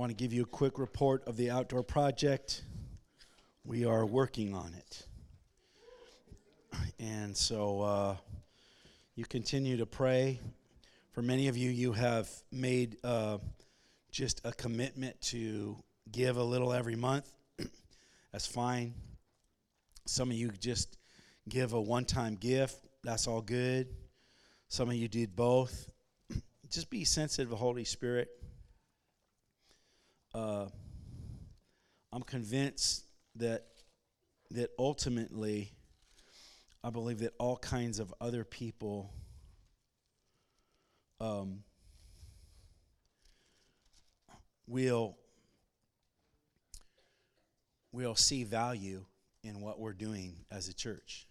want to give you a quick report of the outdoor project. We are working on it. And so you continue to pray. For many of you, you have made just a commitment to give a little every month. That's fine. Some of you just give a one-time gift. That's all good. Some of you did both. Just be sensitive to the Holy Spirit. I'm convinced that ultimately, I believe that all kinds of other people will see value in what we're doing as a church.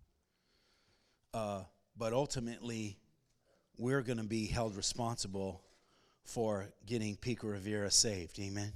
But ultimately, we're going to be held responsible for getting Pico Rivera saved. Amen.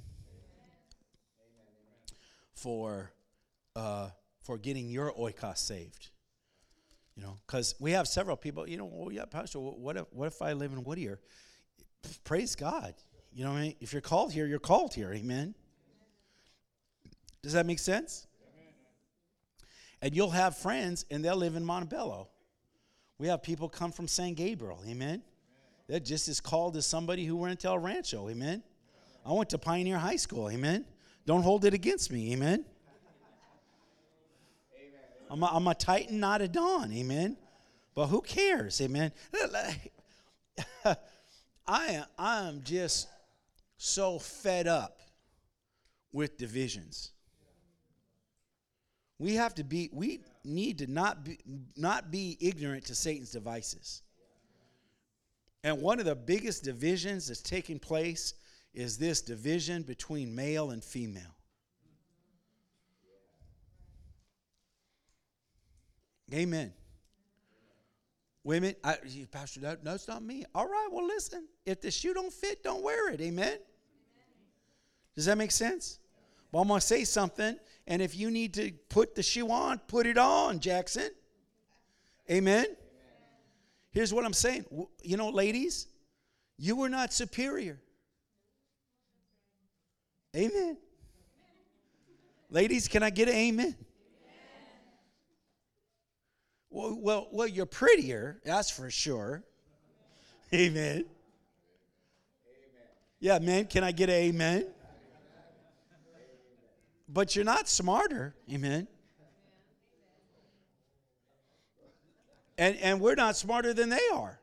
For getting your oikos saved. You know, because we have several people, oh yeah, Pastor, what if I live in Whittier? Praise God. You know what I mean? If you're called here, you're called here. Amen. Does that make sense? And you'll have friends, and they'll live in Montebello. We have people come from San Gabriel. Amen. They're just as called as somebody who went to El Rancho. Amen. I went to Pioneer High School. Amen. Don't hold it against me. Amen. I'm a Titan, not a Don. Amen. But who cares? Amen. I am just so fed up with divisions. We need to not be ignorant to Satan's devices. And one of the biggest divisions that's taking place is this division between male and female. Amen. Women, Pastor, that's not me. All right, well, listen. If the shoe don't fit, don't wear it. Amen? Does that make sense? Well, I'm going to say something, and if you need to put the shoe on, put it on, Jackson. Amen? Here's what I'm saying. Ladies, you were not superior. Amen. Ladies, can I get an amen? Well, you're prettier, that's for sure. Amen. Yeah, man, can I get an amen? But you're not smarter. Amen. And we're not smarter than they are.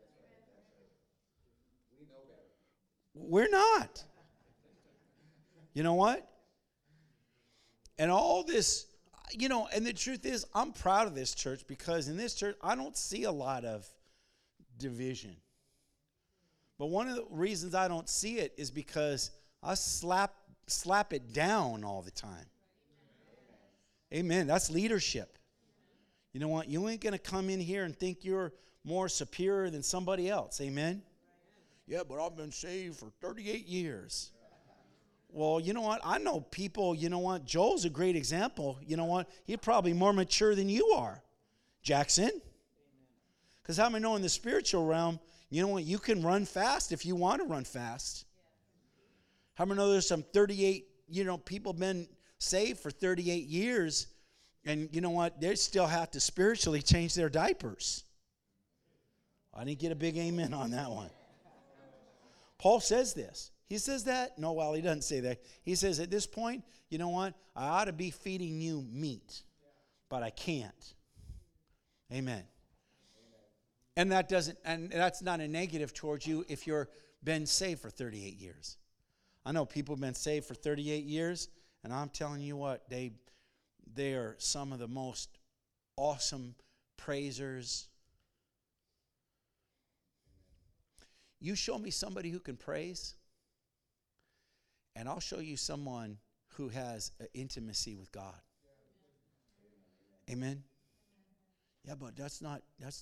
We're not. You know what? And all this, and the truth is, I'm proud of this church because in this church, I don't see a lot of division. But one of the reasons I don't see it is because I slap it down all the time. Amen. That's leadership. You know what? You ain't going to come in here and think you're more superior than somebody else. Amen. Yeah, but I've been saved for 38 years. Well, you know what? I know people, Joel's a great example. You know what? He's probably more mature than you are, Jackson. Because how many know in the spiritual realm, you know what? You can run fast if you want to run fast. How many know there's some 38, people been saved for 38 years, and you know what? They still have to spiritually change their diapers. I didn't get a big amen on that one. Paul says this. He says that? No, well, he doesn't say that. He says at this point, you know what? I ought to be feeding you meat, but I can't. Amen. And that's not a negative towards you if you're been saved for 38 years. I know people have been saved for 38 years, and I'm telling you what, they are some of the most awesome praisers. You show me somebody who can praise, and I'll show you someone who has an intimacy with God. Amen? Yeah, but that's not,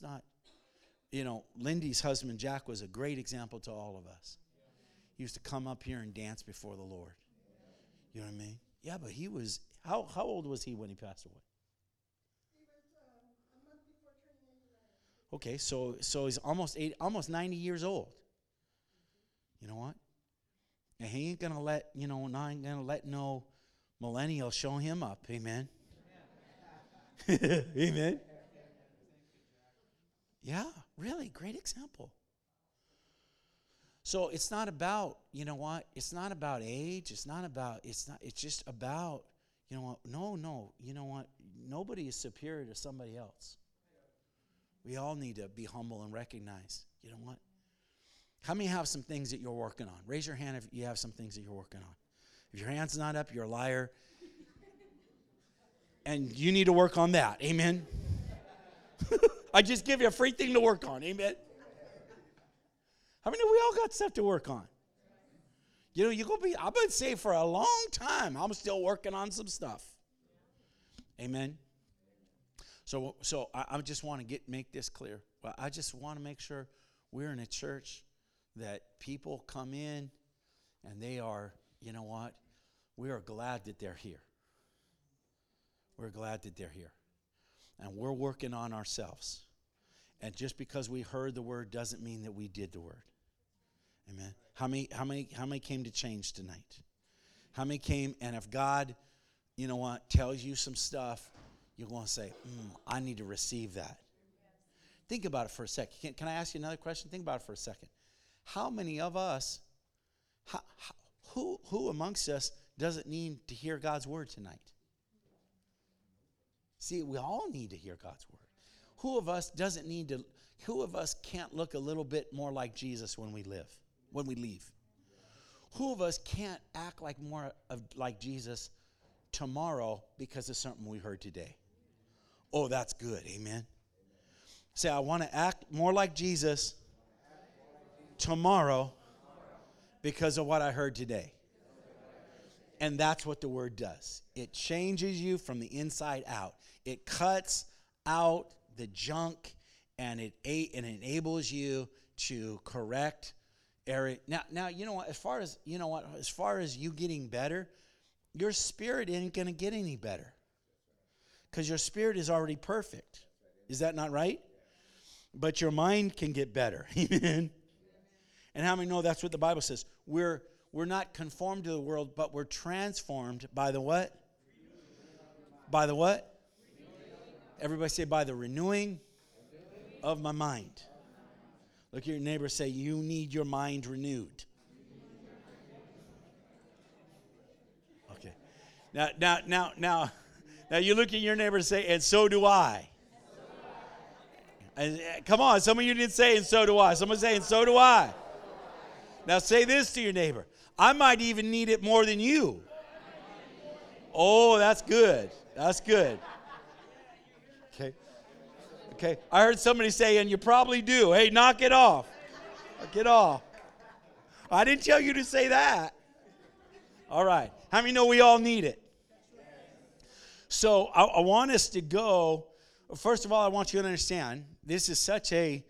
Lindy's husband, Jack, was a great example to all of us. He used to come up here and dance before the Lord. You know what I mean? Yeah, but he was, how old was he when he passed away? He was a month before turning 89. Okay, so he's almost 90 years old. You know what? And he ain't going to let, not going to let no millennial show him up. Amen. Amen. Yeah, really, great example. So it's not about, it's not about age. It's just about, no, nobody is superior to somebody else. We all need to be humble and recognize, how many have some things that you're working on? Raise your hand if you have some things that you're working on. If your hand's not up, you're a liar. And you need to work on that. Amen. I just give you a free thing to work on. Amen. How many know we all got stuff to work on? I've been saved for a long time. I'm still working on some stuff. Amen. So I just want to make this clear. Well, I just want to make sure we're in a church that people come in and they are, we are glad that they're here. We're glad that they're here. And we're working on ourselves. And just because we heard the word doesn't mean that we did the word. Amen. How many came to change tonight? How many came, and if God, tells you some stuff, you're going to say, I need to receive that. Think about it for a second. Can I ask you another question? Think about it for a second. How many of us, who amongst us doesn't need to hear God's word tonight? See, we all need to hear God's word. Who of us can't look a little bit more like Jesus when we leave? Who of us can't act like Jesus tomorrow because of something we heard today? Oh, that's good. Amen. Say, I want to act more like Jesus tomorrow because of what I heard today. And that's what the word does. It changes you from the inside out. It cuts out the junk, and it enables you to correct area. Now, as far as you getting better, your spirit ain't going to get any better because your spirit is already perfect. Is that not right? But your mind can get better. Amen. And how many know that's what the Bible says? We're not conformed to the world, but we're transformed by the what? By the what? Everybody say, by the renewing of my mind. Look at your neighbor, say, you need your mind renewed. Okay. Now you look at your neighbor and say, and so do I. And, come on, some of you didn't say, and so do I. Someone say, and so do I. Now say this to your neighbor. I might even need it more than you. Oh, that's good. That's good. Okay. I heard somebody say, and you probably do. Hey, knock it off. Knock it off. I didn't tell you to say that. All right. How many know we all need it? So I want us to go. First of all, I want you to understand, this is such a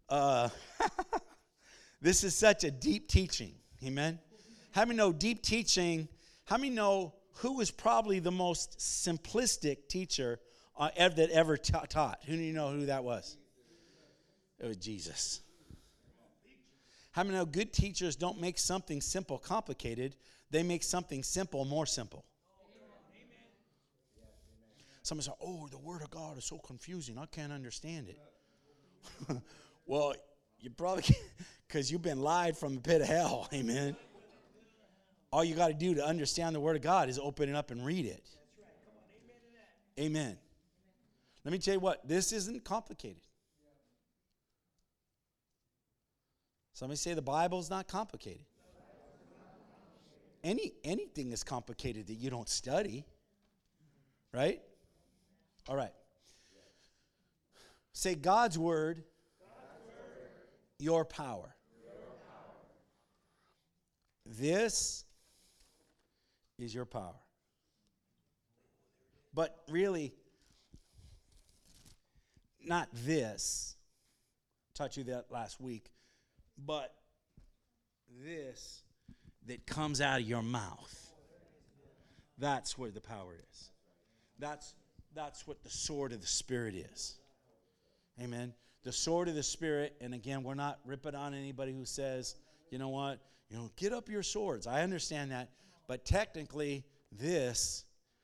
deep teaching. Amen. How many know deep teaching? How many know who was probably the most simplistic teacher that ever taught? Who do you know who that was? It was Jesus. How many know good teachers don't make something simple complicated? They make something simple more simple. Someone say, oh, the Word of God is so confusing. I can't understand it. Well, you probably can't, because you've been lied from the pit of hell. Amen. All you got to do to understand the Word of God is open it up and read it. Amen. Let me tell you what, this isn't complicated. Somebody say the Bible's not complicated. Anything is complicated that you don't study. Right? All right. Say God's Word, your power. This is your power. But really, not this. Taught you that last week. But this that comes out of your mouth. That's where the power is. That's what the sword of the Spirit is. Amen. The sword of the Spirit, and again, we're not ripping on anybody who says, you know what, get up your swords. I understand that. But technically, this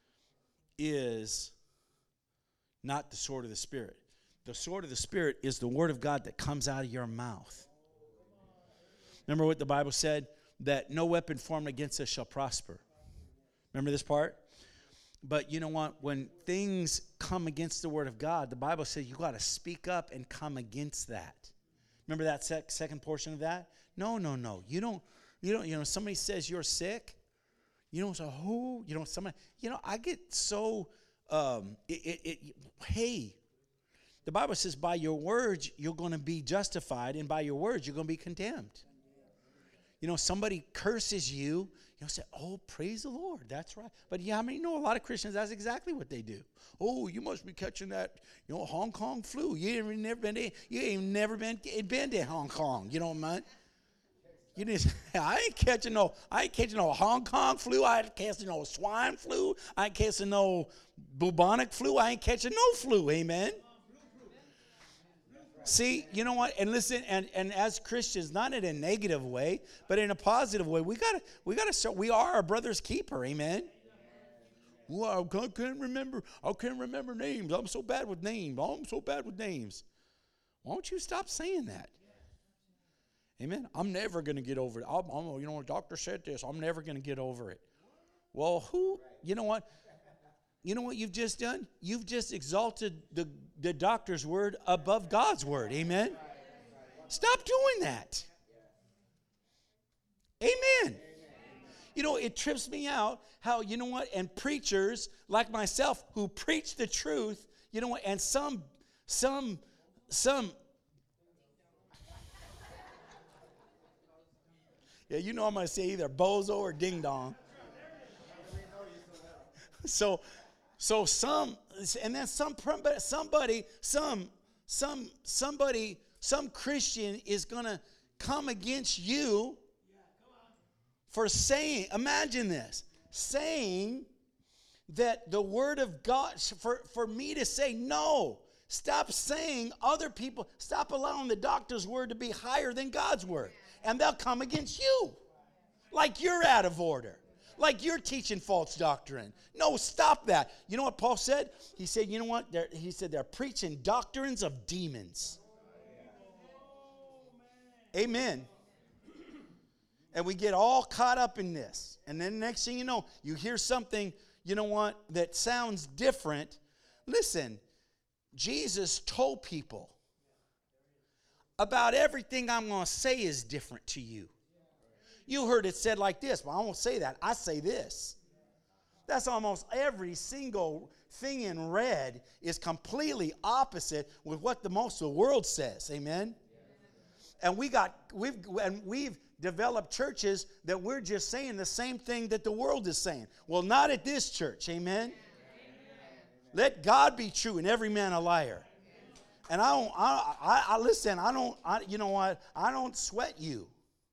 is not the sword of the Spirit. The sword of the Spirit is the word of God that comes out of your mouth. Remember what the Bible said? That no weapon formed against us shall prosper. Remember this part? But you know what? When things come against the word of God, the Bible says you got to speak up and come against that. Remember that second portion of that? No. You don't, somebody says you're sick. You don't say, who? Somebody, I get so, hey, the Bible says by your words, you're going to be justified, and by your words, you're going to be condemned. Somebody curses you, say, oh, praise the Lord. That's right. But how many know a lot of Christians, that's exactly what they do. Oh, you must be catching that, Hong Kong flu. You ain't never been to Hong Kong. You don't mind? I ain't catching no Hong Kong flu. I ain't catching no swine flu. I ain't catching no bubonic flu. I ain't catching no flu. Amen. See, you know what? And listen, and as Christians, not in a negative way, but in a positive way, we gotta start. We are our brother's keeper. Amen. Well, I can't remember names. I'm so bad with names. Why don't you stop saying that? Amen. I'm never going to get over it. A doctor said this. I'm never going to get over it. Well, you know what? You know what you've just done? You've just exalted the doctor's word above God's word. Amen. Stop doing that. Amen. It trips me out how, and preachers like myself who preach the truth, and some yeah, I'm going to say either bozo or ding dong. So some, and then some Christian is going to come against you for saying, imagine this, saying that the word of God, for me to say, no, stop saying other people, stop allowing the doctor's word to be higher than God's word. And they'll come against you like you're out of order, like you're teaching false doctrine. No, stop that. You know what Paul said? He said, you know what? He said they're preaching doctrines of demons. Amen. And we get all caught up in this. And then next thing you know, you hear something, that sounds different. Listen, Jesus told people, about everything I'm going to say is different to you. You heard it said like this, but I won't say that. I say this. That's almost every single thing in red is completely opposite with what most of the world says. Amen. And we've developed churches that we're just saying the same thing that the world is saying. Well, not at this church. Amen. Let God be true and every man a liar. And I don't sweat you.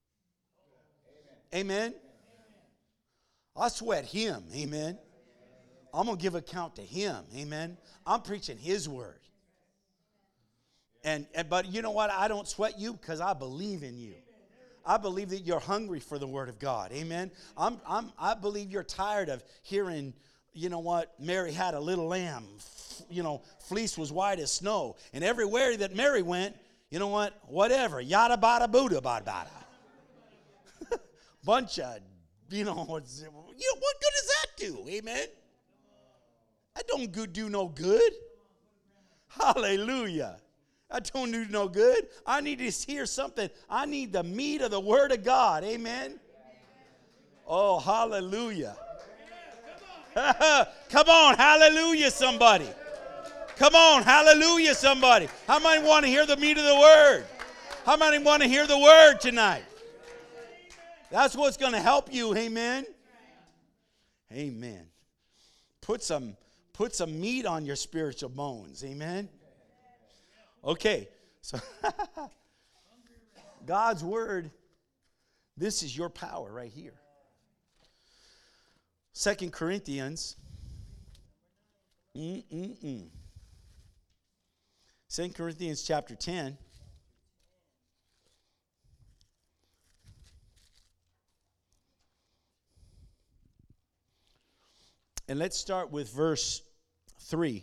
Amen. I sweat him. Amen. I'm going to give account to him. Amen. I'm preaching his word. But you know what? I don't sweat you because I believe in you. I believe that you're hungry for the word of God. Amen. I believe you're tired of hearing, Mary had a little lamb. Fleece was white as snow. And everywhere that Mary went, whatever. Yada bada Buddha bada bada. Bunch of, what good does that do? Amen. That don't do no good. Hallelujah. That don't do no good. I need to hear something. I need the meat of the word of God. Amen. Oh, hallelujah. Come on, hallelujah, somebody. Come on, hallelujah, somebody. How many want to hear the meat of the word? How many want to hear the word tonight? That's what's going to help you, amen? Amen. Put some meat on your spiritual bones, amen? Okay, so God's word, this is your power right here. 2 Corinthians 2 Corinthians chapter 10. And let's start with verse 3.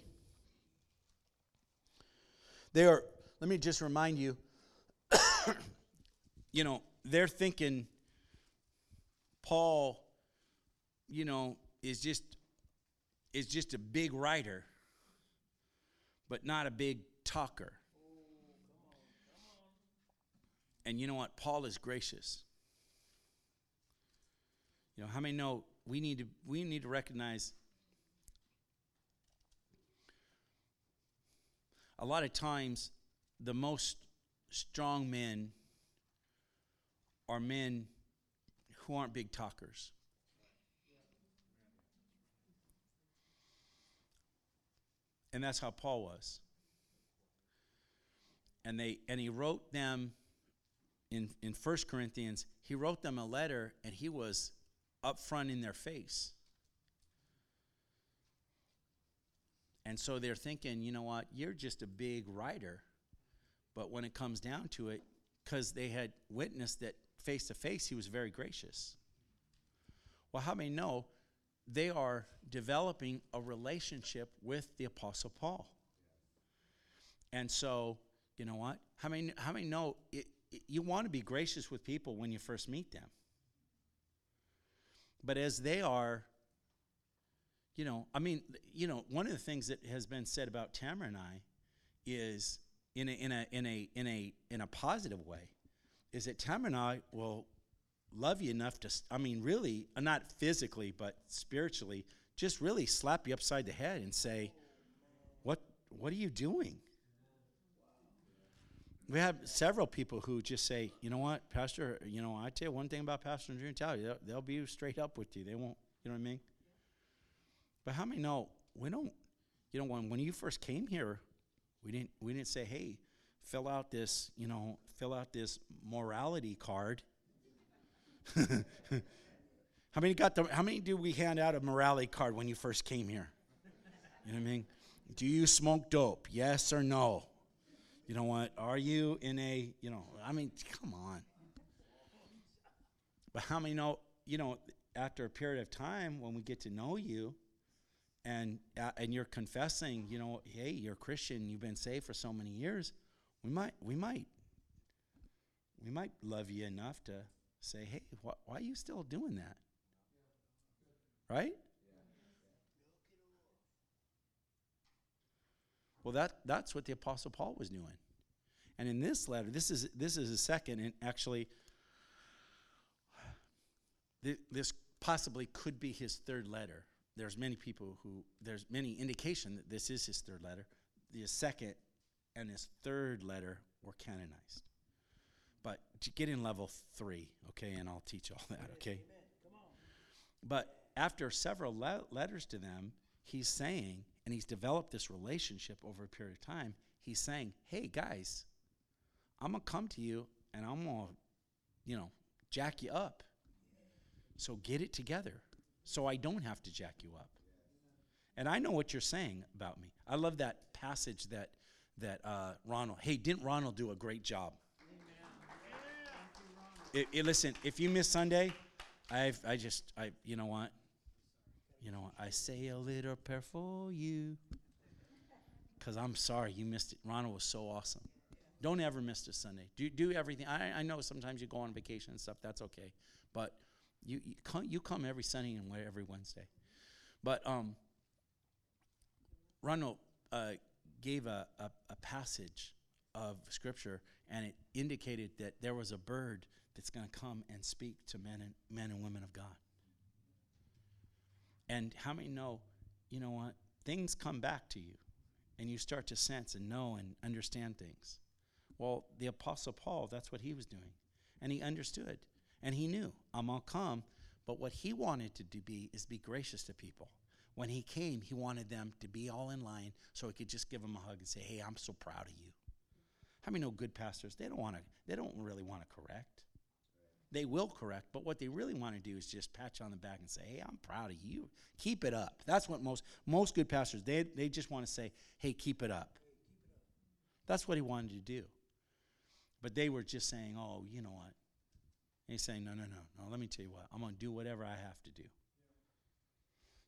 Let me just remind you, they're thinking Paul, is just a big writer, but not a big talker. And you know what? Paul is gracious. How many know we need to recognize a lot of times the most strong men are men who aren't big talkers. And that's how Paul was. And he wrote them in 1 Corinthians, he wrote them a letter, and he was up front in their face. And so they're thinking, you know what, you're just a big writer. But when it comes down to it, because they had witnessed that face to face, he was very gracious. Well, how many know they are developing a relationship with the Apostle Paul? And so, you know what? How many know you want to be gracious with people when you first meet them? But as they are, one of the things that has been said about Tamara and I is in a positive way, is that Tamara and I will love you enough to, really, not physically, but spiritually, just really slap you upside the head and say, what are you doing? We have several people who just say, you know what, Pastor, I tell you one thing about Pastor and Drew and Tally, they'll be straight up with you. They won't, you know what I mean? But how many know we don't, when you first came here, we didn't say, hey, fill out this morality card. How many do we hand out a morality card when you first came here? You know what I mean? Do you smoke dope? Yes or no? You know what? Are you in a, come on. But how many know, after a period of time when we get to know you and you're confessing, hey, you're a Christian, you've been saved for so many years, we might love you enough to say, hey, why are you still doing that? Right? Well, that's what the Apostle Paul was doing. And in this letter, this is a second, and actually, this possibly could be his third letter. There's many indication that this is his third letter. The second and his third letter were canonized. But to get in level 3, okay, and I'll teach all that, okay? Come on. But after several letters to them, he's saying, and he's developed this relationship over a period of time, he's saying, hey, guys, I'm going to come to you, and I'm going to, jack you up. So get it together so I don't have to jack you up. And I know what you're saying about me. I love that passage that Ronald, hey, didn't Ronald do a great job? Listen, if you miss Sunday, you know what? I say a little prayer for you. Because I'm sorry you missed it. Ronald was so awesome. Don't ever miss a Sunday. Do everything. I know sometimes you go on vacation and stuff. That's okay. But you come every Sunday and every Wednesday. But Ronald gave a passage of Scripture, and it indicated that there was a bird that's going to come and speak to men and women of God. And how many know, you know what? Things come back to you, and you start to sense and know and understand things. Well, the Apostle Paul, that's what he was doing. And he understood. And he knew, I'm going to come. But what he wanted to be is be gracious to people. When he came, he wanted them to be all in line so he could just give them a hug and say, hey, I'm so proud of you. How many know good pastors, they don't really want to correct. They will correct, but what they really want to do is just pat you on the back and say, hey, I'm proud of you. Keep it up. That's what most good pastors, they just want to say, hey, keep it up. That's what he wanted to do. But they were just saying, oh, you know what? And he's saying, no, let me tell you what. I'm going to do whatever I have to do.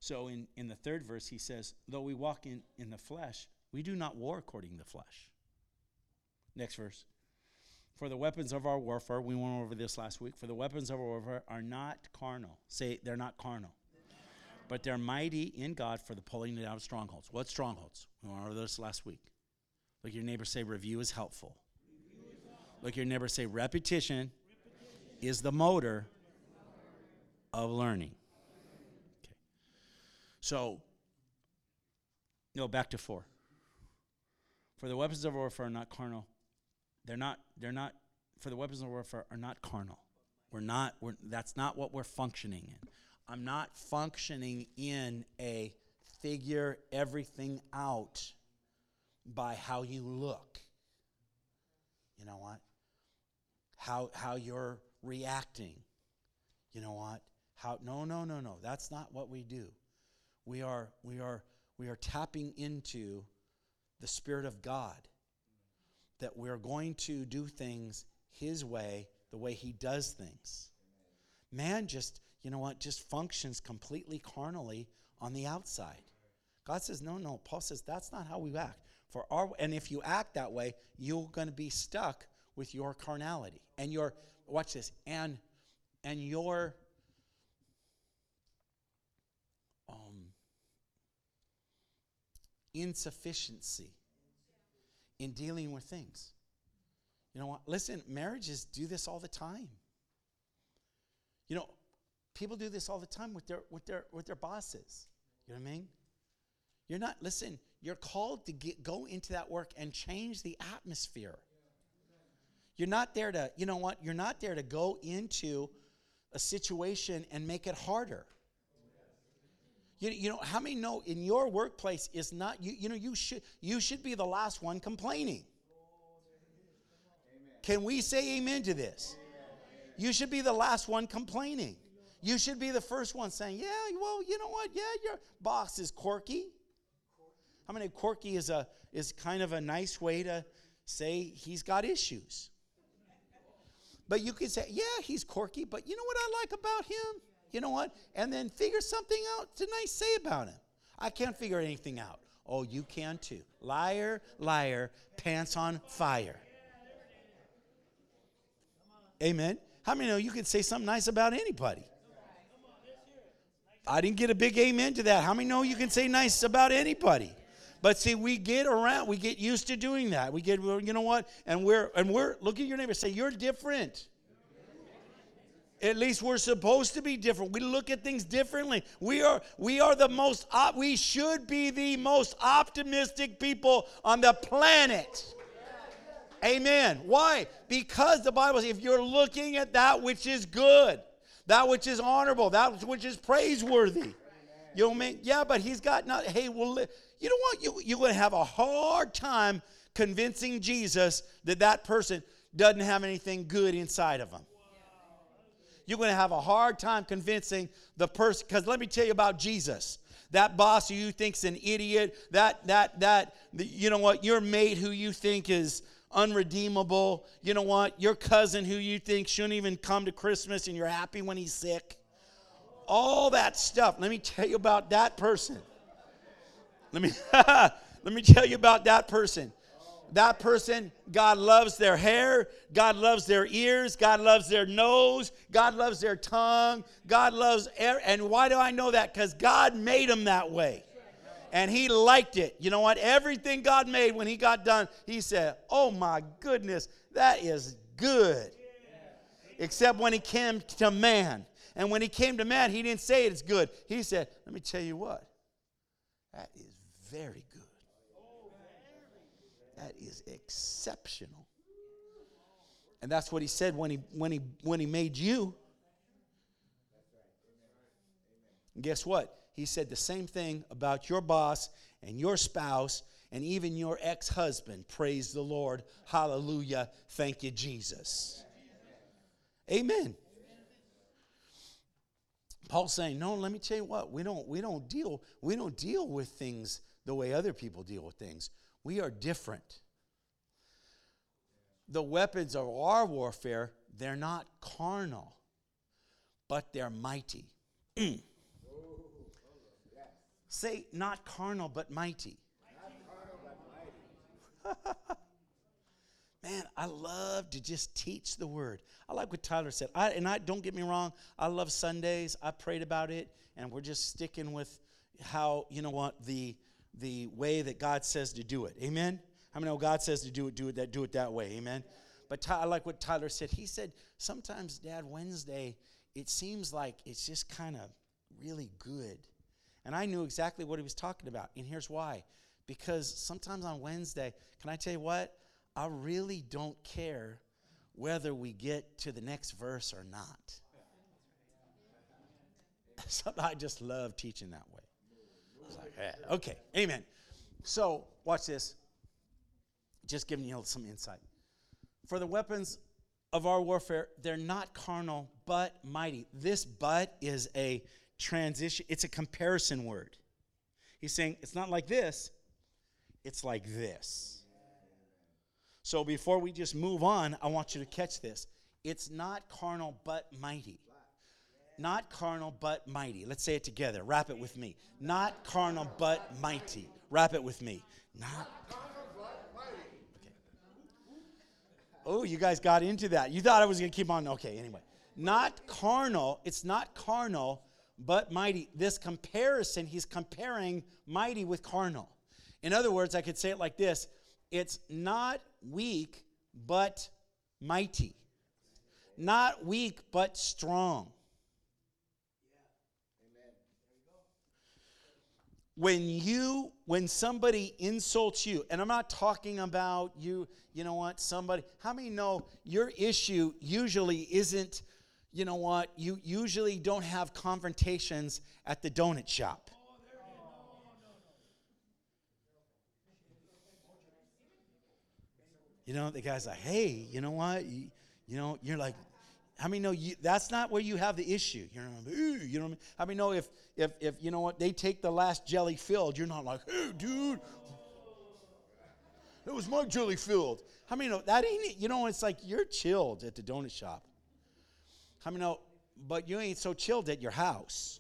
So in the third verse, he says, though we walk in the flesh, we do not war according to the flesh. Next verse. For the weapons of our warfare, we went over this last week, for the weapons of our warfare are not carnal. Say, they're not carnal. But they're mighty in God for the pulling down of strongholds. What strongholds? We went over this last week. Look at your neighbor, say, review is helpful. Look at your neighbor, say, repetition is the motor of learning. Okay. So, no, back to 4. For the weapons of warfare are not carnal. They're not, for the weapons of warfare are not carnal. That's not what we're functioning in. I'm not functioning in a figure everything out by how you look. You know what? How you're reacting. You know what? No. That's not what we do. We are tapping into the Spirit of God, that we're going to do things His way, the way He does things. Man just, you know what, just functions completely carnally on the outside. God says, no. Paul says, that's not how we act. And if you act that way, you're going to be stuck with your carnality. And your, watch this, and your insufficiency in dealing with things. You know what? Listen, marriages do this all the time. You know, people do this all the time with their bosses. You know what I mean? You're called to go into that work and change the atmosphere. You're not there to, you know what? You're not there to go into a situation and make it harder. You know, how many know in your workplace is not, you should be the last one complaining. Can we say amen to this? You should be the last one complaining. You should be the first one saying, yeah, well, you know what? Yeah, your boss is quirky. I mean, quirky is kind of a nice way to say he's got issues. But you could say, yeah, he's quirky, but you know what I like about him? You know what? And then figure something out to nice say about him. I can't figure anything out. Oh, you can too. Liar, liar, pants on fire. Amen. How many know you can say something nice about anybody? I didn't get a big amen to that. How many know you can say nice about anybody? But see, we get used to doing that. We get, you know what? And we're look at your neighbor, say, you're different. At least we're supposed to be different. We look at things differently. We should be the most optimistic people on the planet. Amen. Why? Because the Bible says if you're looking at that which is good, that which is honorable, that which is praiseworthy. You know, man, yeah, but he's got not, hey, well, you know what? You're going to have a hard time convincing Jesus that person doesn't have anything good inside of him. You're going to have a hard time convincing the person, because let me tell you about Jesus. That boss who you think's an idiot, you know what, your mate who you think is unredeemable, you know what, your cousin who you think shouldn't even come to Christmas and you're happy when he's sick. All that stuff. Let me tell you about that person. Let me tell you about that person. That person, God loves their hair, God loves their ears, God loves their nose, God loves their tongue, God loves and why do I know that? Because God made them that way. And He liked it. You know what? Everything God made, when He got done, He said, oh my goodness, that is good. Except when He came to man. And when He came to man, He didn't say it's good. He said, let me tell you what, that is very good. That is exceptional. And that's what He said when he made you. And guess what? He said the same thing about your boss and your spouse and even your ex-husband. Praise the Lord. Hallelujah. Thank you, Jesus. Amen. Paul's saying, no, let me tell you what, we don't deal with things the way other people deal with things. We are different. The weapons of our warfare, they're not carnal, but they're mighty. Say, not carnal, but mighty. Man, I love to just teach the word. I like what Tyler said. Don't get me wrong, I love Sundays. I prayed about it, and we're just sticking with how, the way that God says to do it. Amen? How many know God says to do it that way? Amen? But I like what Tyler said. He said, sometimes, Dad, Wednesday, it seems like it's just kind of really good. And I knew exactly what he was talking about. And here's why. Because sometimes on Wednesday, can I tell you what? I really don't care whether we get to the next verse or not. I just love teaching that way. I was like, yeah, okay, amen. So, watch this. Just giving you some insight. For the weapons of our warfare, they're not carnal, but mighty. This but is a transition. It's a comparison word. He's saying it's not like this. It's like this. So before we just move on, I want you to catch this. It's not carnal, but mighty. Not carnal, but mighty. Let's say it together. Wrap it with me. Not carnal, but mighty. Wrap it with me. Not carnal, but mighty. Okay. Oh, you guys got into that. You thought I was going to keep on. Okay, anyway. Not carnal. It's not carnal, but mighty. This comparison, he's comparing mighty with carnal. In other words, I could say it like this. It's not weak, but mighty. Not weak, but strong. When somebody insults you, and I'm not talking about somebody, how many know your issue usually isn't, you usually don't have confrontations at the donut shop. The guy's like, hey, you know what? You're like, how many know that's not where you have the issue? How many know if they take the last jelly filled, you're not like, hey, dude, it was my jelly filled. How many know that ain't it? It's like you're chilled at the donut shop. How many know, but you ain't so chilled at your house.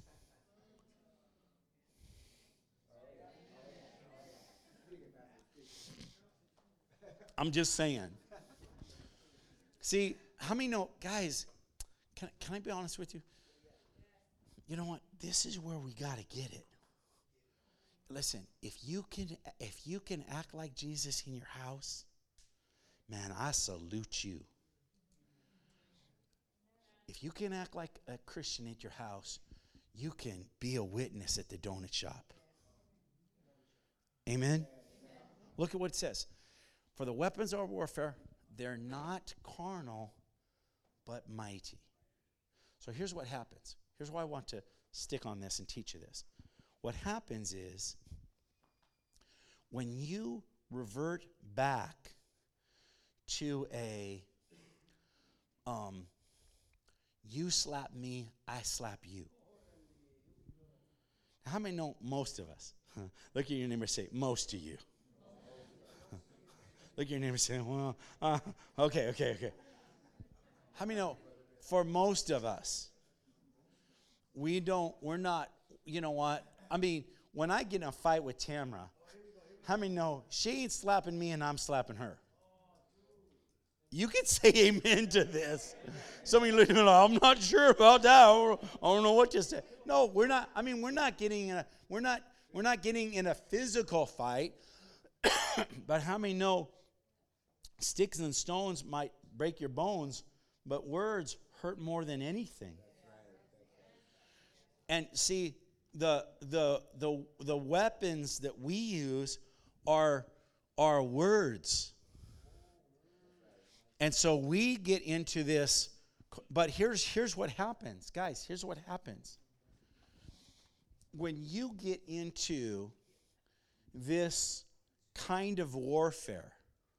I'm just saying. See, how many know, guys, can I be honest with you? You know what? This is where we got to get it. Listen, if you can act like Jesus in your house, man, I salute you. If you can act like a Christian at your house, you can be a witness at the donut shop. Amen? Look at what it says. For the weapons of our warfare, they're not carnal, but mighty. So here's what happens. Here's why I want to stick on this and teach you this. What happens is, when you revert back to a, you slap me, I slap you. Now, how many know most of us? Look at your neighbor and say, most of you. Look at your neighbor and say, well, okay. How many know, for most of us, we're not, you know what? I mean, when I get in a fight with Tamara, how many know she ain't slapping me and I'm slapping her? You can say amen to this. Some of you looking like, I'm not sure about that. I don't know what to say. No, we're not. I mean, we're not getting in a physical fight. But how many know sticks and stones might break your bones, but words hurt more than anything? And see, the weapons that we use are words. And so we get into this, but here's what happens. Guys, here's what happens. When you get into this kind of warfare,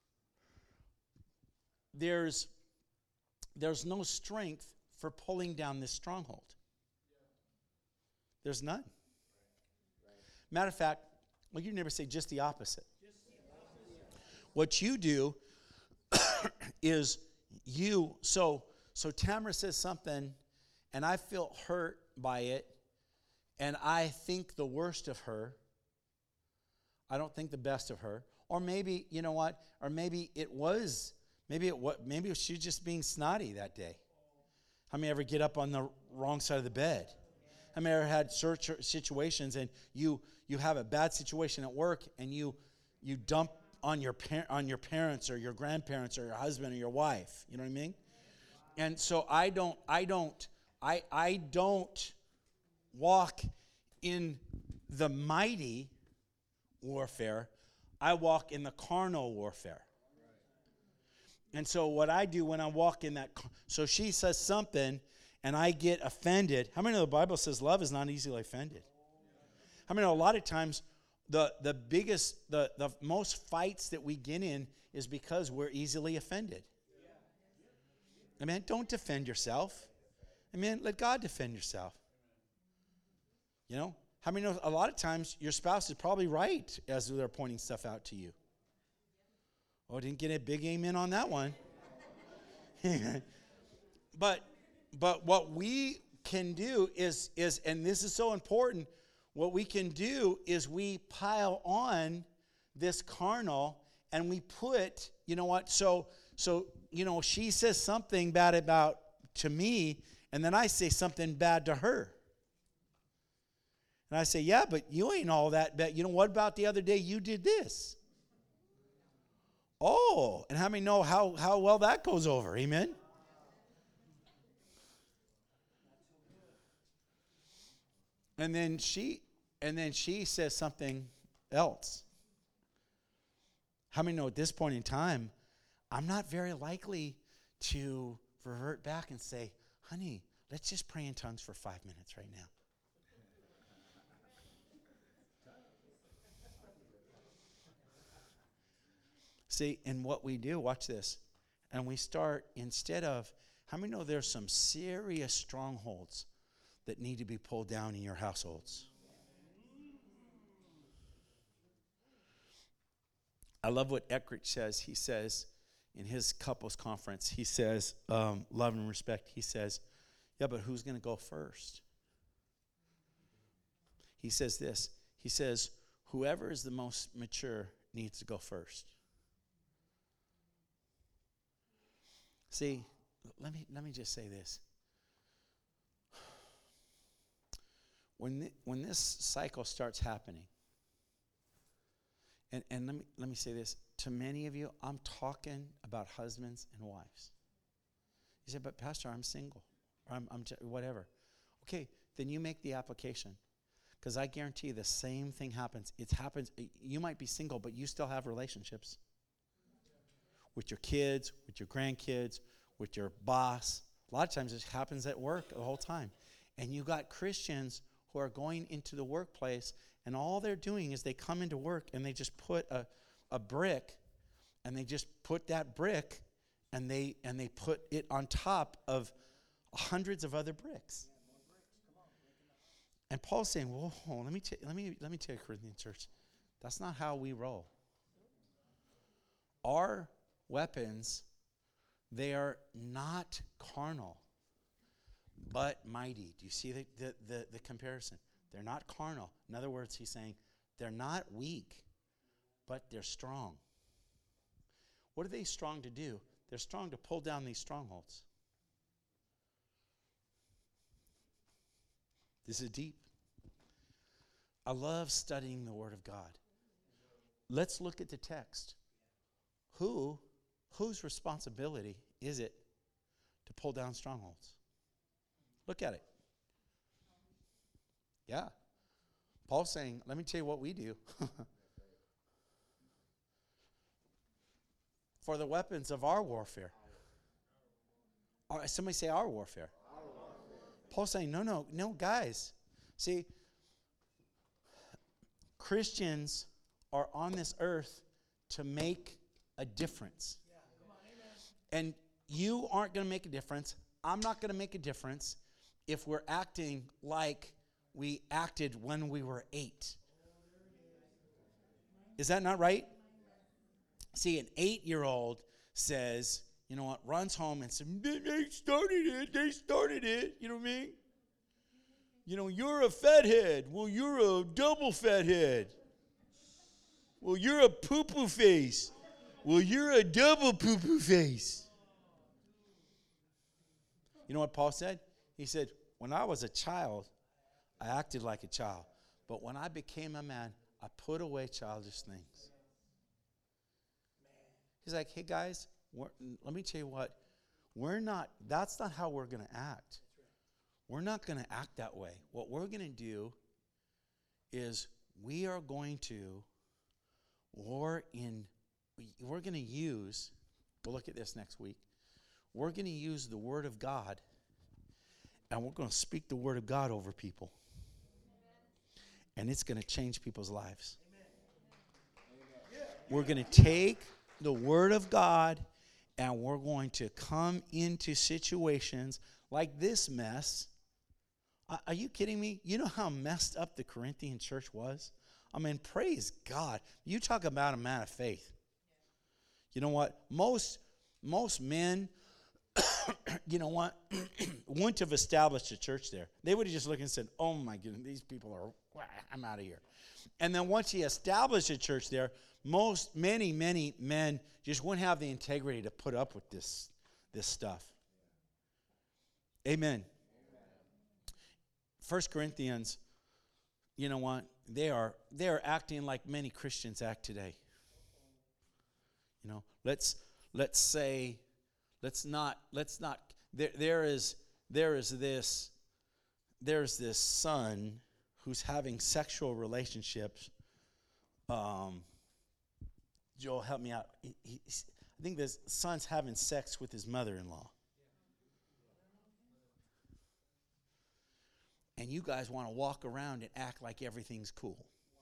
there's no strength for pulling down this stronghold. There's none. Matter of fact, well, you never say just the opposite. What you do is so Tamara says something, and I feel hurt by it, and I think the worst of her. I don't think the best of her. Or maybe, you know what? Or maybe she was just being snotty that day. How many ever get up on the wrong side of the bed? How many ever had situations and you have a bad situation at work and you dump on your parents or your grandparents or your husband or your wife? You know what I mean? And so I don't walk in the mighty warfare. I walk in the carnal warfare. And so what I do when I walk in that, so she says something and I get offended. How many know the Bible says love is not easily offended? How many know a lot of times the most fights that we get in is because we're easily offended? Amen. Don't defend yourself. Amen. Let God defend yourself. You know, how many know a lot of times your spouse is probably right as they're pointing stuff out to you? Oh, didn't get a big amen on that one. But what we can do is, and this is so important, what we can do is we pile on this carnal and we put, you know what, so you know, she says something bad about to me, and then I say something bad to her. And I say, yeah, but you ain't all that bad. You know, what about the other day you did this? Oh, and how many know how well that goes over? Amen? And then she says something else. How many know at this point in time, I'm not very likely to revert back and say, honey, let's just pray in tongues for 5 minutes right now. See, and what we do, watch this, and we start, instead of, how many know there's some serious strongholds that need to be pulled down in your households? I love what Eckrich says. He says, in his couples conference, he says, love and respect, he says, yeah, but who's going to go first? He says this, he says, whoever is the most mature needs to go first. See, let me just say this. When this cycle starts happening, and let me say this, to many of you, I'm talking about husbands and wives. You say, but Pastor, I'm single, or I'm whatever. Okay, then you make the application, because I guarantee you the same thing happens. It happens. You might be single, but you still have relationships with your kids, with your grandkids, with your boss. A lot of times it happens at work the whole time. And you got Christians who are going into the workplace, and all they're doing is they come into work and they just put a brick, and they just put that brick, and they put it on top of hundreds of other bricks. And Paul's saying, whoa, let me tell you, Corinthian church, that's not how we roll. Our weapons, they are not carnal, but mighty. Do you see the comparison? They're not carnal. In other words, he's saying they're not weak, but they're strong. What are they strong to do? They're strong to pull down these strongholds. This is deep. I love studying the Word of God. Let's look at the text. Whose responsibility is it to pull down strongholds? Look at it. Yeah. Paul's saying, let me tell you what we do. For the weapons of our warfare. Somebody say our warfare. Paul's saying, no, guys. See, Christians are on this earth to make a difference. And you aren't going to make a difference. I'm not going to make a difference if we're acting like we acted when we were 8. Is that not right? See, an 8-year-old says, you know what, runs home and says, they started it. You know what I mean? you're a fathead. Well, you're a double fathead. Well, you're a poo-poo face. Well, you're a double poo-poo face. You know what Paul said? He said, when I was a child, I acted like a child. But when I became a man, I put away childish things. He's like, hey guys, let me tell you what. That's not how we're going to act. We're not going to act that way. What we're going to do is we are going to we're going to use, we'll look at this next week, we're going to use the Word of God, and we're going to speak the Word of God over people. And it's going to change people's lives. We're going to take the Word of God, and we're going to come into situations like this mess. Are you kidding me? You know how messed up the Corinthian church was? I mean, praise God. You talk about a man of faith. You know what? Most men, you know what, wouldn't have established a church there. They would have just looked and said, oh my goodness, these people are, I'm out of here. And then once he established a church there, many men just wouldn't have the integrity to put up with this stuff. Amen. 1 Corinthians, you know what? They are acting like many Christians act today. You know, let's not. There's this son who's having sexual relationships. Joel, help me out. I think this son's having sex with his mother-in-law. And you guys want to walk around and act like everything's cool.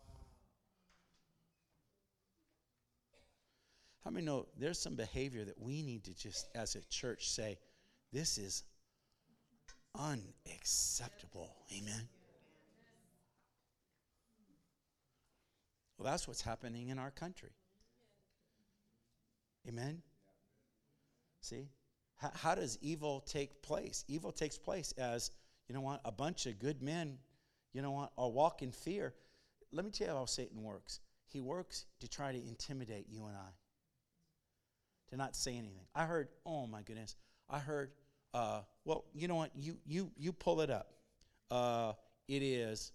How many know there's some behavior that we need to just, as a church, say, this is unacceptable. Amen? Well, that's what's happening in our country. Amen? See? How does evil take place? Evil takes place as, you know what, a bunch of good men, you know what, are walking in fear. Let me tell you how Satan works. He works to try to intimidate you and I, to not say anything. I heard, oh my goodness, well, you know what, you pull it up. It is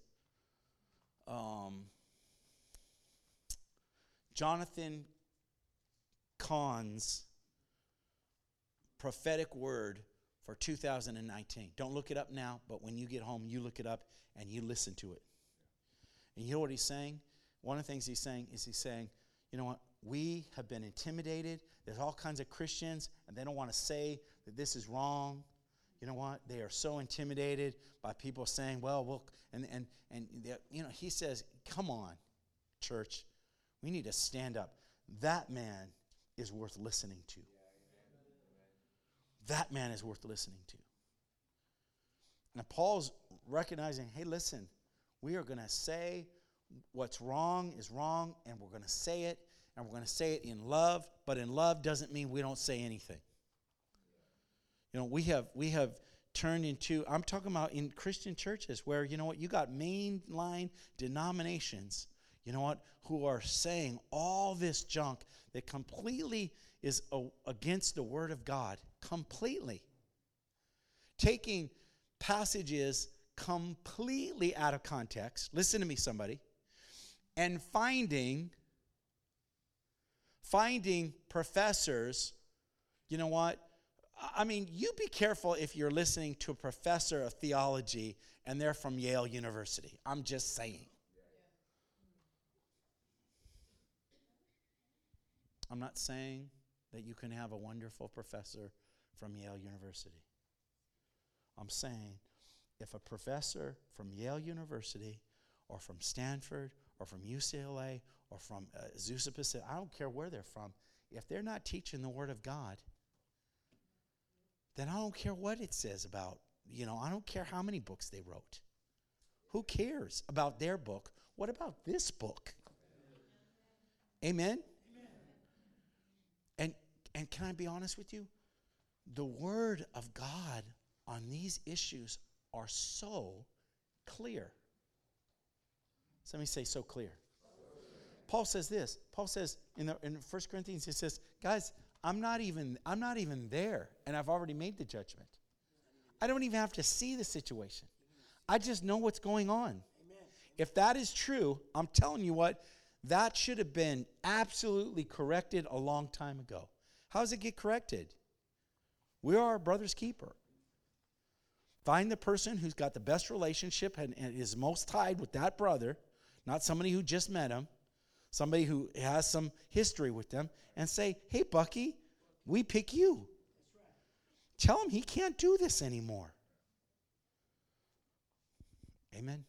Jonathan Cahn's prophetic word for 2019. Don't look it up now, but when you get home, you look it up and you listen to it. And you know what he's saying? One of the things he's saying, you know what? We have been intimidated. There's all kinds of Christians, and they don't want to say that this is wrong. You know what? They are so intimidated by people saying, well, and you know, he says, come on, church. We need to stand up. That man is worth listening to. That man is worth listening to. Now, Paul's recognizing, hey, listen, we are going to say what's wrong is wrong, and we're going to say it, and we're going to say it in love, but in love doesn't mean we don't say anything. You know, we have turned into, I'm talking about in Christian churches where, you know what, you got mainline denominations, you know what, who are saying all this junk that completely is against the Word of God. Completely. Taking passages completely out of context. Listen to me, somebody. And finding professors, you know what? I mean, you be careful if you're listening to a professor of theology and they're from Yale University. I'm just saying. I'm not saying that you can have a wonderful professor from Yale University. I'm saying if a professor from Yale University or from Stanford or from UCLA or from Azusa Pacific, I don't care where they're from, if they're not teaching the Word of God, then I don't care what it says about, you know, I don't care how many books they wrote. Who cares about their book? What about this book? Amen? And can I be honest with you? The Word of God on these issues are so clear. Somebody say so clear. Paul says this. Paul says in 1 Corinthians, he says, guys, I'm not even there, and I've already made the judgment. I don't even have to see the situation. I just know what's going on. Amen. If that is true, I'm telling you what, that should have been absolutely corrected a long time ago. How does it get corrected? We are our brother's keeper. Find the person who's got the best relationship and is most tied with that brother, not somebody who just met him, somebody who has some history with them, and say, hey, Bucky, we pick you. Tell him he can't do this anymore. Amen.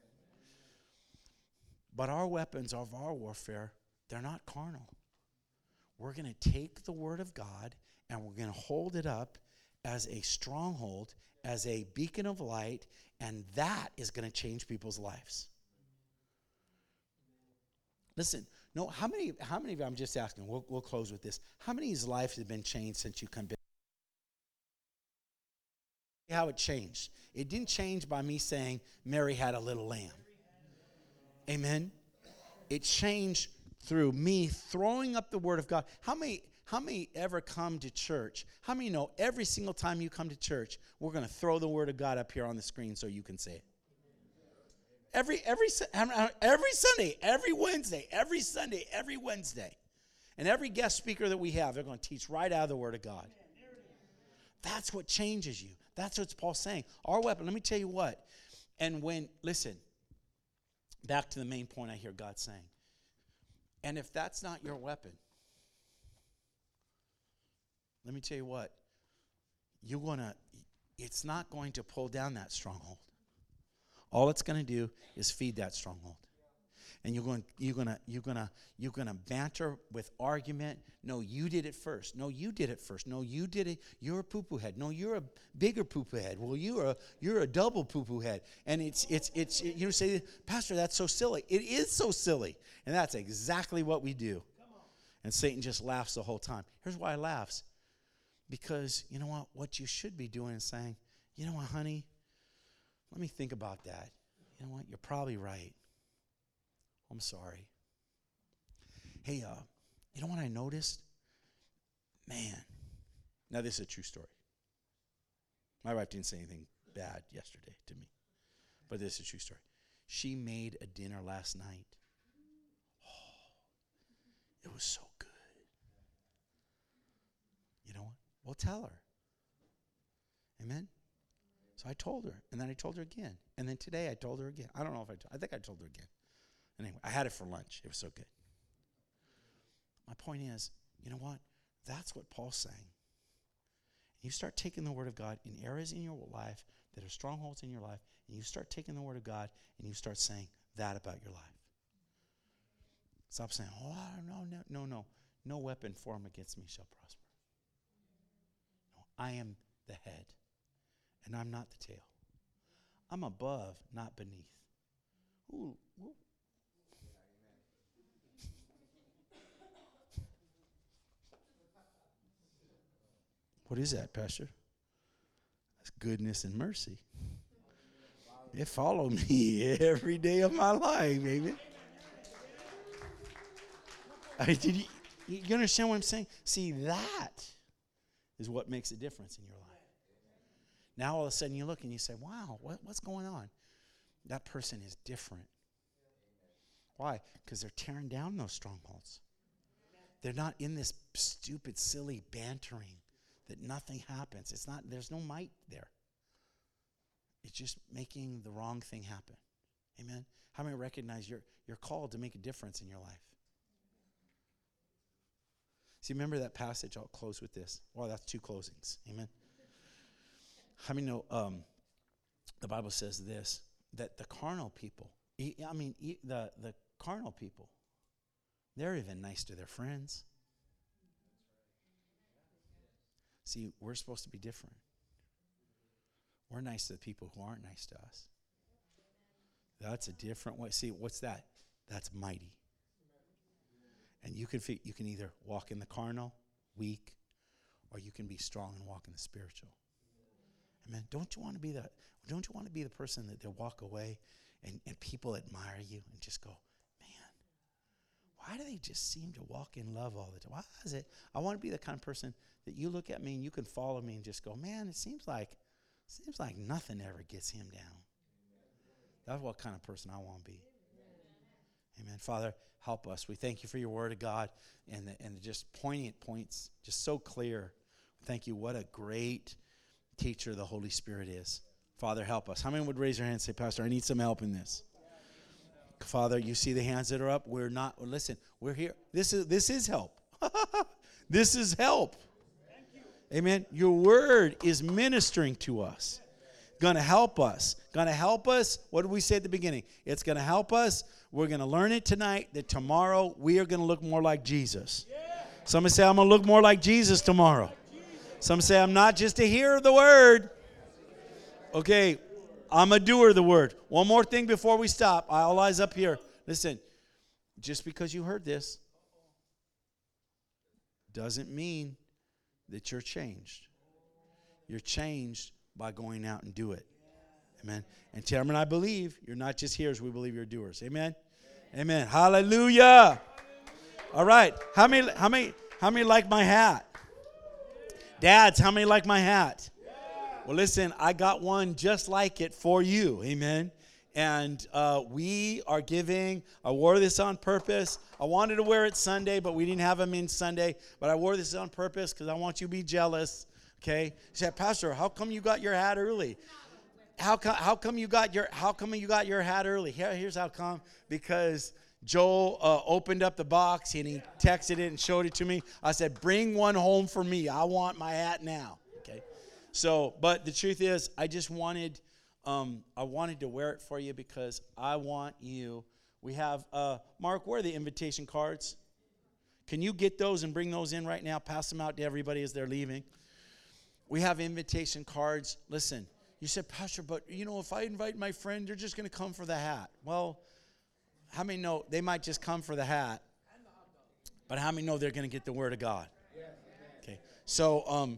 But our weapons of our warfare, they're not carnal. We're going to take the word of God and we're going to hold it up as a stronghold, as a beacon of light, and that is going to change people's lives. Listen, no, how many of you, I'm just asking, we'll close with this. How many's life has been changed since you come back? How it changed. It didn't change by me saying Mary had a little lamb. Amen. It changed through me throwing up the word of God. How many ever come to church? How many know every single time you come to church, we're going to throw the word of God up here on the screen so you can say it? Every Sunday, every Wednesday, every Sunday, every Wednesday. And every guest speaker that we have, they're going to teach right out of the word of God. That's what changes you. That's what Paul's saying. Our weapon, let me tell you what. And listen, back to the main point I hear God saying. And if that's not your weapon, let me tell you what. It's not going to pull down that stronghold. All it's going to do is feed that stronghold. And you're gonna banter with argument. No, you did it first. No, you did it first. No, you did it. You're a poo-poo head. No, you're a bigger poo-poo head. Well, you're a double poo-poo head. And it's you say, Pastor, that's so silly. It is so silly, and that's exactly what we do. And Satan just laughs the whole time. Here's why he laughs. Because you know what? What you should be doing is saying, you know what, honey? Let me think about that. You know what? You're probably right. I'm sorry. Hey, you know what I noticed? Man. Now, this is a true story. My wife didn't say anything bad yesterday to me. But this is a true story. She made a dinner last night. Oh, it was so good. You know what? Well, tell her. Amen? So I told her. And then I told her again. And then today I told her again. I don't know if I think I told her again. Anyway, I had it for lunch. It was so good. My point is, you know what? That's what Paul's saying. You start taking the word of God in areas in your life that are strongholds in your life, and you start taking the word of God and you start saying that about your life. Stop saying, oh, no. No weapon formed against me shall prosper. No, I am the head, and I'm not the tail. I'm above, not beneath. Ooh. What is that, Pastor? That's goodness and mercy. It followed me every day of my life, baby. Did you understand what I'm saying? See, that is what makes a difference in your life. Now all of a sudden you look and you say, wow, what's going on? That person is different. Why? Because they're tearing down those strongholds. They're not in this stupid, silly bantering that nothing happens. There's no might there. It's just making the wrong thing happen. Amen? How many recognize you're called to make a difference in your life? See, remember that passage? I'll close with this. Well, that's 2 closings. Amen? How many know the Bible says this, that the carnal people, the carnal people, they're even nice to their friends. See, we're supposed to be different. We're nice to the people who aren't nice to us. That's a different way. See, what's that? That's mighty. And you can either walk in the carnal, weak, or you can be strong and walk in the spiritual. Amen. Don't you want to be the person that they'll walk away and people admire you and just go, man, why do they just seem to walk in love all the time? Why is it? I want to be the kind of person that you look at me and you can follow me and just go, man, it seems like nothing ever gets him down. That's what kind of person I want to be. Amen. Father, help us. We thank you for your word of God and just poignant points, just so clear. Thank you. What a great teacher the Holy Spirit is. Father, help us. How many would raise their hand and say, Pastor, I need some help in this? Father, you see the hands that are up. Listen, we're here. This is help. This is help. Amen. Your word is ministering to us. Going to help us. Going to help us. What did we say at the beginning? It's going to help us. We're going to learn it tonight that tomorrow we are going to look more like Jesus. Somebody say, I'm going to look more like Jesus tomorrow. Some say, I'm not just a hearer of the word. Okay, I'm a doer of the word. One more thing before we stop. All eyes up here. Listen, just because you heard this doesn't mean that you're changed. You're changed by going out and do it. Amen. And Tamara and I believe you're not just hearers, we believe you're doers. Amen. Amen. Hallelujah. All right. How many like my hat? Dads, how many like my hat? Well, listen, I got one just like it for you. Amen. And we are giving. I wore this on purpose. I wanted to wear it Sunday, but we didn't have them in Sunday. But I wore this on purpose because I want you to be jealous. Okay? You said, Pastor, how come you got your hat early? How come you got your hat early? Here's how come. Because Joel opened up the box and he texted it and showed it to me. I said, bring one home for me. I want my hat now. Okay. So, but the truth is, I just wanted to wear it for you because I want you. We have Mark, where are the invitation cards? Can you get those and bring those in right now? Pass them out to everybody as they're leaving. We have invitation cards. Listen. You said, Pastor, but, if I invite my friend, they're just going to come for the hat. Well, how many know they might just come for the hat, but how many know they're going to get the word of God? Okay. So,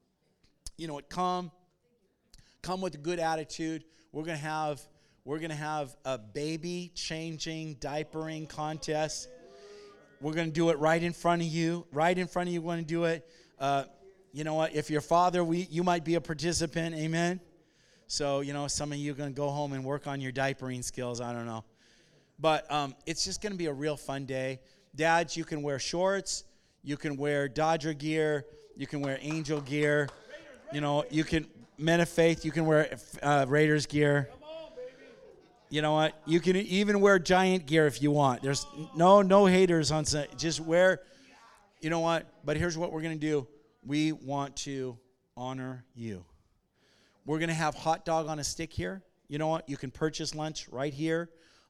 come with a good attitude. We're going to have a baby changing, diapering contest. We're going to do it right in front of you. Right in front of you, we're going to do it. You know what? If you're father, you might be a participant. Amen. So, some of you are going to go home and work on your diapering skills. I don't know. But it's just going to be a real fun day. Dads, you can wear shorts. You can wear Dodger gear. You can wear Angel gear. You can, men of faith, you can wear Raiders gear. You know what? You can even wear Giant gear if you want. There's no haters on Sunday. Just wear, you know what? But here's what we're going to do. We want to honor you. We're going to have hot dog on a stick here. You know what? You can purchase lunch right here.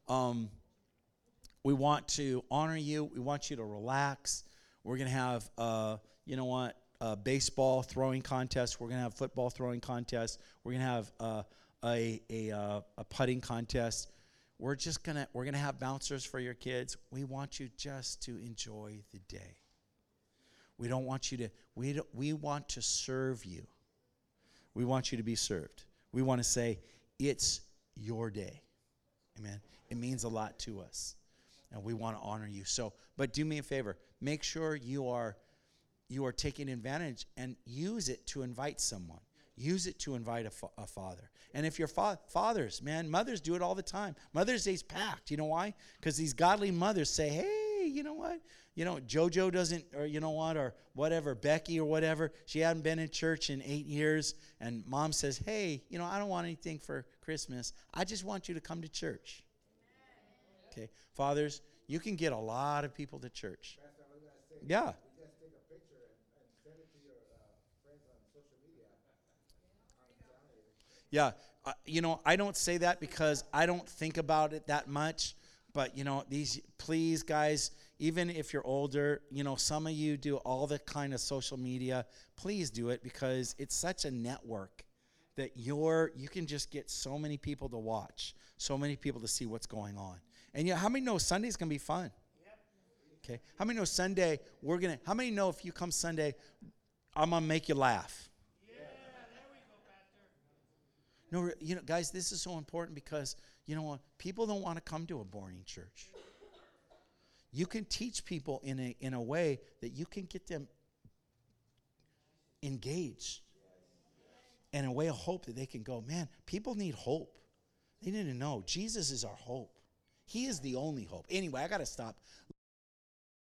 We want to honor you. We want you to relax. We're going to have, a baseball throwing contest. We're going to have football throwing contest. We're going to have a putting contest. We're going to have bouncers for your kids. We want you just to enjoy the day. We don't want you to. We want to serve you. We want you to be served. We want to say, it's your day. Amen. It means a lot to us. And we want to honor you. So, but do me a favor. Make sure you are taking advantage and use it to invite someone. Use it to invite a father. And if you're fathers, man, mothers do it all the time. Mother's Day's packed. You know why? Because these godly mothers say, hey, you know what? JoJo doesn't, or or whatever, Becky or whatever, she hadn't been in church in 8 years. And mom says, hey, I don't want anything for Christmas. I just want you to come to church. Okay. Fathers, you can get a lot of people to church. Yeah. Yeah, I don't say that because I don't think about it that much. But, please, guys, even if you're older, some of you do all the kind of social media. Please do it because it's such a network that you can just get so many people to watch, so many people to see what's going on. And, how many know Sunday's going to be fun? Okay. How many know Sunday how many know if you come Sunday, I'm going to make you laugh? No, guys, this is so important because, you know what? People don't want to come to a boring church. You can teach people in a way that you can get them engaged. And a way of hope that they can go, man, people need hope. They need to know Jesus is our hope. He is the only hope. Anyway, I got to stop.